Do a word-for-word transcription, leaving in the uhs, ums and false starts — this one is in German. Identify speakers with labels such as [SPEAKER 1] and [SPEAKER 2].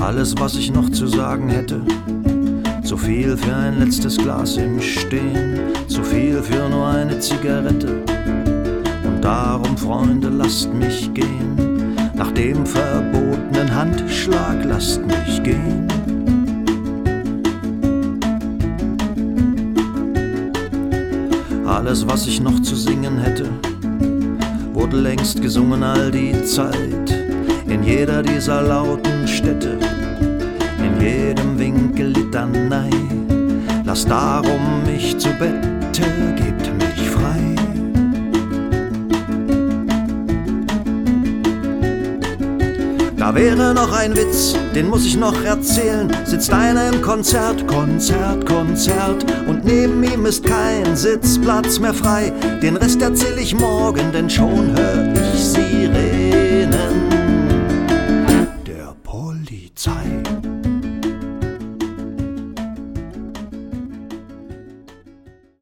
[SPEAKER 1] Alles, was ich noch zu sagen hätte, zu viel für ein letztes Glas im Stehen, zu viel für nur eine Zigarette. Und darum, Freunde, lasst mich gehen, nach dem verbotenen Handschlag lasst mich gehen. Alles, was ich noch zu singen hätte, wurde längst gesungen all die Zeit, in jeder dieser lauten Städte, in jedem Winkel Litanei. Lasst darum mich zu Bette, gebt mich frei. Da wäre noch ein Witz, den muss ich noch erzählen. Sitzt einer im Konzert, Konzert, Konzert, und neben ihm ist kein Sitzplatz mehr frei. Den Rest erzähl ich morgen, denn schon hör ich Sirenen der Polizei.